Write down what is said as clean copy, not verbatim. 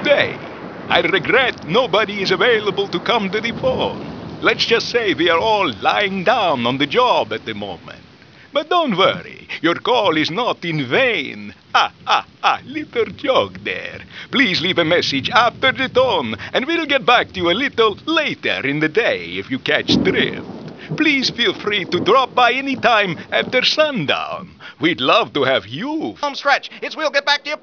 day. I regret nobody is available to come to the phone. Let's just say we are all lying down on the job at the moment. But don't worry, your call is not in vain. Little joke there. Please leave a message after the tone, and we'll get back to you a little later in the day if you catch drift. Please feel free to drop by any time after sundown. We'd love to have you. Home stretch. It's we'll get back to you.